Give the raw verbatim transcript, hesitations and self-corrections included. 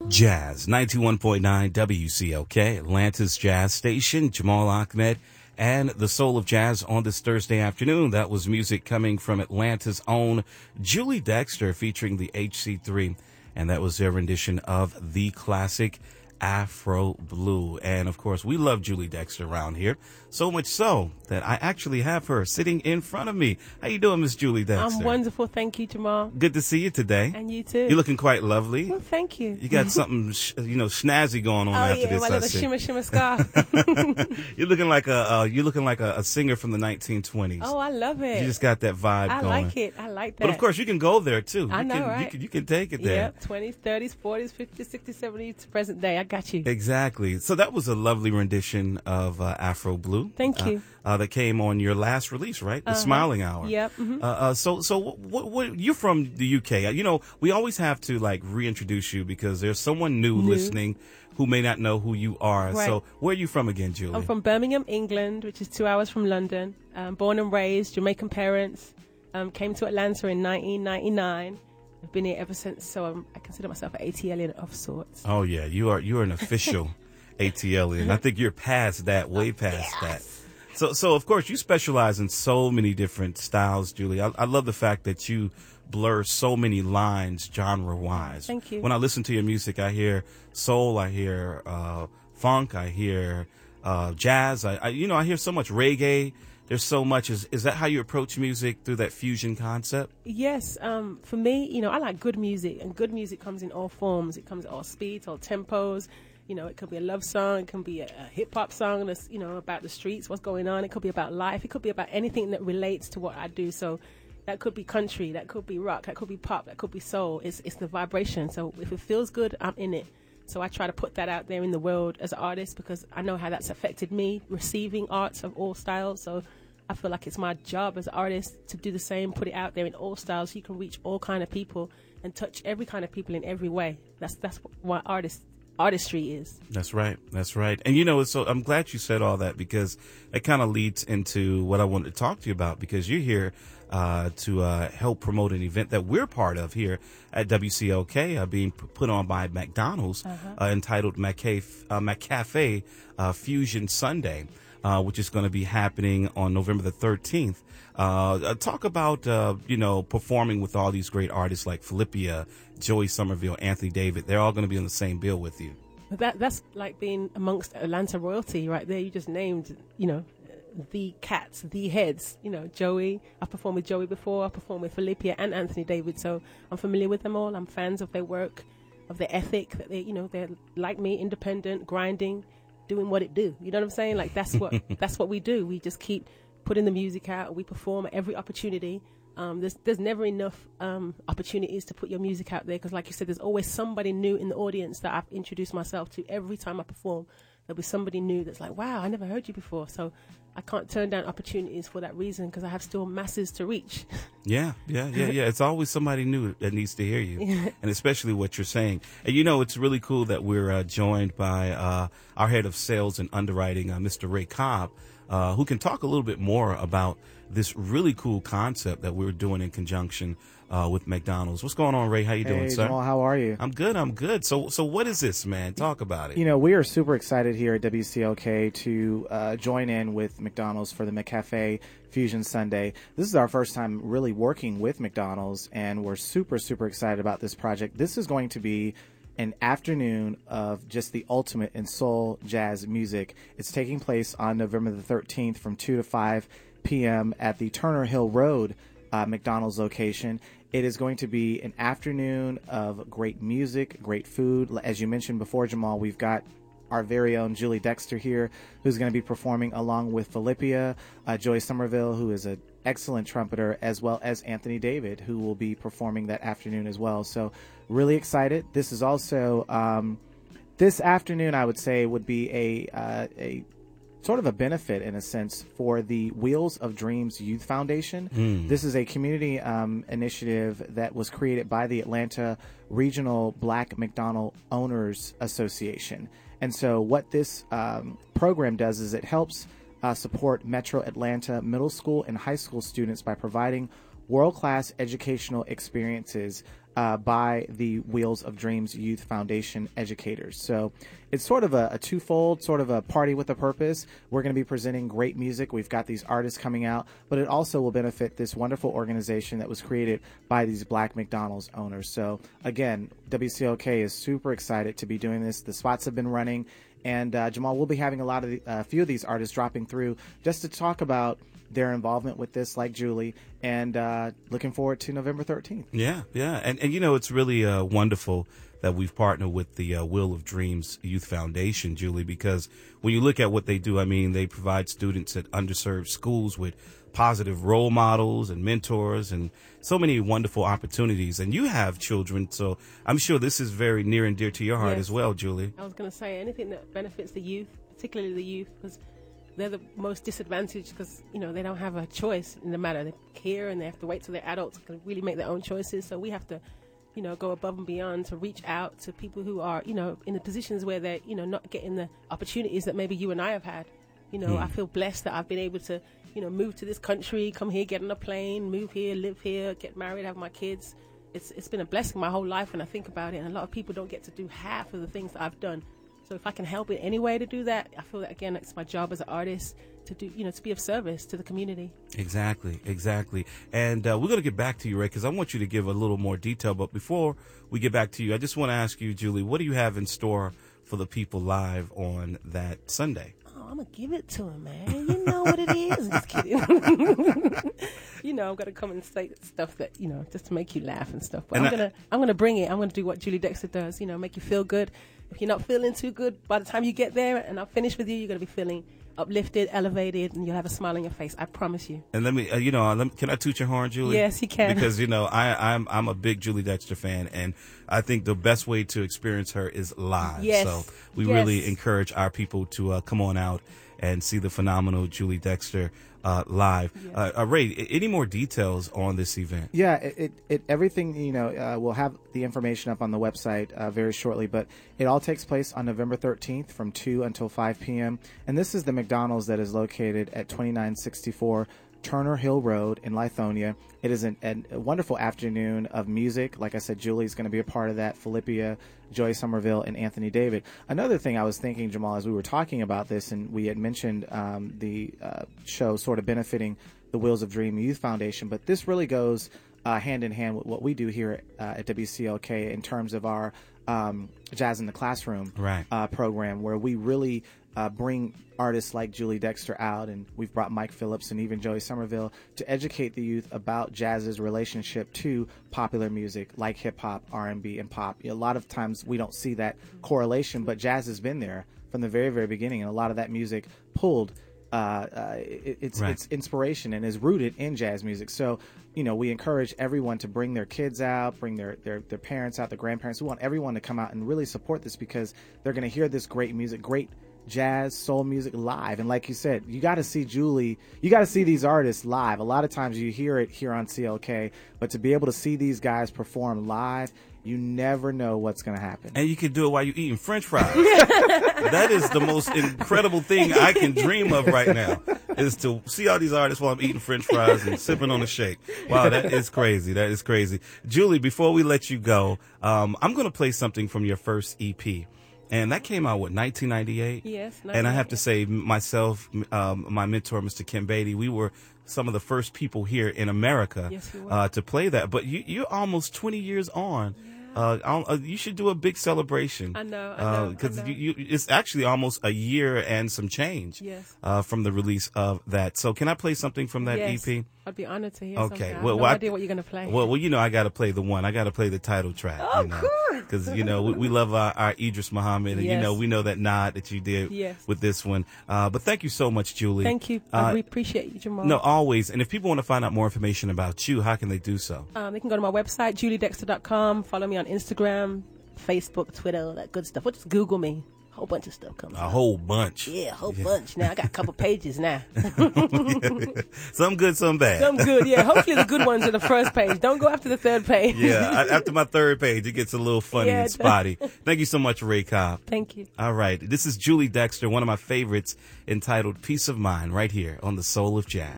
Jazz, ninety-one point nine W C L K, Atlanta's Jazz Station. Jamal Ahmed and the Soul of Jazz on this Thursday afternoon. That was music coming from Atlanta's own Julie Dexter featuring the H C three. And that was their rendition of the classic Afro Blue. And of course, we love Julie Dexter around here. So much so that I actually have her sitting in front of me. How you doing, Miss Julie Dexter? I'm wonderful. Thank you, Jamal. Good to see you today. And you too. You're looking quite lovely. Well, thank you. You got something, sh- you know, snazzy going on oh, after yeah, this. my I little see. shimmer, shimmer scarf. You're looking like a uh, you're looking like a, a singer from the nineteen twenties. Oh, I love it. You just got that vibe I going. like it. I like that. But of course, you can go there too. I you know, can, right? You can, you can take it there. Yeah, twenties, thirties, forties, fifties, sixties, seventies to present day. I got you. Exactly. So that was a lovely rendition of uh, Afro Blue. Thank you. Uh, uh, that came on your last release, right? The Uh-huh. Smiling Hour. Yep. Mm-hmm. Uh, uh, so, so what, what, what? You're from the U K. Uh, You know, we always have to like reintroduce you because there's someone new, New. listening who may not know who you are. Right. So, where are you from again, Julie? I'm from Birmingham, England, which is two hours from London. Um, born and raised, Jamaican parents. Um, came to Atlanta in nineteen ninety-nine. I've been here ever since, so I'm, I consider myself an ATLian of sorts. Oh yeah, you are. You're an official ATLian. I think you're past that, way past Yes. that. So, so of course, you specialize in so many different styles, Julie. I, I love the fact that you blur so many lines genre-wise. Thank you. When I listen to your music, I hear soul, I hear uh, funk, I hear uh, jazz. I, I, you know, I hear so much reggae. There's so much. Is is that how you approach music, through that fusion concept? Yes, um, for me, you know, I like good music, and good music comes in all forms. It comes at all speeds, all tempos. You know, it could be a love song, it can be a, a hip hop song that's, you know, about the streets, what's going on. It could be about life. It could be about anything that relates to what I do. So that could be country, that could be rock, that could be pop, that could be soul. It's it's the vibration. So if it feels good, I'm in it. So I try to put that out there in the world as an artist because I know how that's affected me, receiving arts of all styles. So I feel like it's my job as an artist to do the same, put it out there in all styles so you can reach all kind of people and touch every kind of people in every way. That's that's what artist artistry is. That's right. That's right. And you know, so I'm glad you said all that because it kind of leads into what I wanted to talk to you about because you're here uh, to uh, help promote an event that we're part of here at W C L K, uh, being p- put on by McDonald's, Uh-huh. uh, entitled McCafe, uh, McCafe uh, Fusion Sunday. Uh, which is going to be happening on November the thirteenth. Uh, talk about, uh, you know, performing with all these great artists like Philippia, Joey Somerville, Anthony David. They're all going to be on the same bill with you. But that that's like being amongst Atlanta royalty right there. You just named, you know, the cats, the heads. You know, Joey. I've performed with Joey before. I've performed with Philippia and Anthony David. So I'm familiar with them all. I'm fans of their work, of their ethic. That they, you know, they're like me, independent, grinding, doing what it do. You know what I'm saying? Like that's what that's what we do. We just keep putting the music out. We perform at every opportunity. Um, there's there's never enough um, opportunities to put your music out there because, like you said, there's always somebody new in the audience that I've introduced myself to. Every time I perform, there'll be somebody new that's like, "Wow, I never heard you before." So I can't turn down opportunities for that reason because I have still masses to reach. Yeah, yeah, yeah, yeah. It's always somebody new that needs to hear you, and especially what you're saying. And you know, it's really cool that we're uh, joined by uh, our head of sales and underwriting, uh, Mister Ray Cobb, uh, who can talk a little bit more about this really cool concept that we're doing in conjunction uh, with McDonald's. What's going on, Ray? How you Hey, doing, sir? Jamal, how are you? I'm good. I'm good. So, so what is this, man? Talk about it. You know, we are super excited here at W C L K to uh, join in with McDonald's for the McCafe Fusion Sunday. This is our first time really working with McDonald's, and we're super, super excited about this project. This is going to be an afternoon of just the ultimate in soul jazz music. It's taking place on November the thirteenth from two to five p.m. at the Turner Hill Road uh, McDonald's location. It is going to be an afternoon of great music, great food. As you mentioned before, Jamal, we've got our very own Julie Dexter here, who's going to be performing along with Philippia, uh, Joey Somerville, who is an excellent trumpeter, as well as Anthony David, who will be performing that afternoon as well. So really excited. This is also, um, this afternoon, I would say, would be a, uh, a sort of a benefit in a sense for the Wheels of Dreams Youth Foundation. Mm. This is a community um, initiative that was created by the Atlanta Regional Black McDonald Owners Association. And so what this um, program does is it helps uh, support Metro Atlanta middle school and high school students by providing world-class educational experiences uh, by the Wheels of Dreams Youth Foundation educators. So it's sort of a, a twofold, sort of a party with a purpose. We're going to be presenting great music. We've got these artists coming out, but it also will benefit this wonderful organization that was created by these Black McDonald's owners. So again, W C L K is super excited to be doing this. The spots have been running, and uh, Jamal, we'll be having a lot of the, a few of these artists dropping through just to talk about their involvement with this, like Julie, and uh, looking forward to November thirteenth. Yeah, yeah. And, and you know, it's really uh, wonderful that we've partnered with the uh, Wheel of Dreams Youth Foundation, Julie, because when you look at what they do, I mean, they provide students at underserved schools with positive role models and mentors and so many wonderful opportunities. And you have children, so I'm sure this is very near and dear to your heart Yes. as well, Julie. I was going to say anything that benefits the youth, particularly the youth, because they're the most disadvantaged because, you know, they don't have a choice in the matter. They're here and they have to wait till they're adults to really make their own choices. So we have to, you know, go above and beyond to reach out to people who are, you know, in the positions where they're, you know, not getting the opportunities that maybe you and I have had. You know, Hmm. I feel blessed that I've been able to, you know, move to this country, come here, get on a plane, move here, live here, get married, have my kids. It's It's been a blessing my whole life when I think about it. And a lot of people don't get to do half of the things that I've done. So if I can help in any way to do that, I feel that, again, it's my job as an artist to do, you know, to be of service to the community. Exactly, exactly. And uh, we're going to get back to you, Ray, because I want you to give a little more detail. But before we get back to you, I just want to ask you, Julie, what do you have in store for the people live on that Sunday? Oh, I'm going to give it to him, man. You know what it is. Just kidding. You know, I'm going to come and say stuff that, you know, just to make you laugh and stuff. But And I'm I- going to I'm gonna bring it. I'm going to do what Julie Dexter does, you know, make you feel good. If you're not feeling too good, by the time you get there and I'll finish with you, you're going to be feeling uplifted, elevated, and you'll have a smile on your face. I promise you. And let me, uh, you know, uh, let me, can I toot your horn, Julie? Yes, you can. Because, you know, I, I'm I'm a big Julie Dexter fan, and I think the best way to experience her is live. Yes. So we Yes. really encourage our people to uh, come on out and see the phenomenal Julie Dexter uh, live. Yes. Uh, uh, Ray, a- any more details on this event? Yeah, it, it, it everything, you know, uh, we'll have the information up on the website uh, very shortly, but it all takes place on November thirteenth from two until five p.m. And this is the McDonald's that is located at twenty-nine sixty-four Turner Hill Road in Lithonia. It is an, an, a wonderful afternoon of music. Like I said, Julie's going to be a part of that, Philippia, Joy Somerville, and Anthony David. Another thing I was thinking, Jamal, as we were talking about this, and we had mentioned um, the uh, show sort of benefiting the Wheels of Dream Youth Foundation, but this really goes uh, hand in hand with what we do here uh, at W C L K in terms of our um, Jazz in the Classroom Right. uh, program, where we really uh, bring artists like Julie Dexter out, and we've brought Mike Phillips and even Joey Somerville to educate the youth about jazz's relationship to popular music like hip hop, R and B, and pop. A lot of times we don't see that correlation, but jazz has been there from the very, very beginning, and a lot of that music pulled uh, uh, it, it's Right. it's inspiration and is rooted in jazz music. So, you know, we encourage everyone to bring their kids out, bring their, their, their parents out, their grandparents. We want everyone to come out and really support this because they're going to hear this great music, great jazz, soul music live. And like you said, you got to see Julie, you got to see these artists live. A lot of times you hear it here on C L K, but to be able to see these guys perform live, you never know what's going to happen. And you can do it while you're eating French fries. That is the most incredible thing I can dream of right now, is to see all these artists while I'm eating French fries and sipping on a shake. Wow, that is crazy. That is crazy. Julie, before we let you go, um, I'm going to play something from your first E P. And that came out, what, nineteen ninety-eight? Yes. And I have to say, myself, um, my mentor, Mister Ken Beatty, we were some of the first people here in America Yes, you were. uh, to play that. But you, you're almost twenty years on. Uh, I'll- uh, you should do a big celebration. I know, I know, I Because know. you, you, it's actually almost a year and some change Yes. uh, from the release of that. So can I play something from that Yes. E P? I'd be honored to hear Okay. something. I have Well, no well, I- idea what you're going to play. Well, well, you know, I got to play the one. I got to play the title track. Oh, you know, cool. Because, you know, we, we love our, our Idris Muhammad, and, you Yes. know, we know that nod that you did Yes. with this one. Uh, but thank you so much, Julie. Thank you. Uh, I really appreciate you, Jamal. No, always. And if people want to find out more information about you, how can they do so? Um, they can go to my website, julie dexter dot com. Follow me on Instagram, Facebook, Twitter, all that good stuff. Or just Google me. A whole bunch of stuff comes A out. whole bunch. Yeah, a whole bunch. Now I got a couple pages now. Some good, some bad. Some good, yeah. Hopefully the good ones are the first page. Don't go after the third page. Yeah, I- after my third page, it gets a little funny Yeah, and it does. spotty. Thank you so much, Ray Cobb. Thank you. All right. This is Julie Dexter, one of my favorites, entitled Peace of Mind, right here on The Soul of Jazz.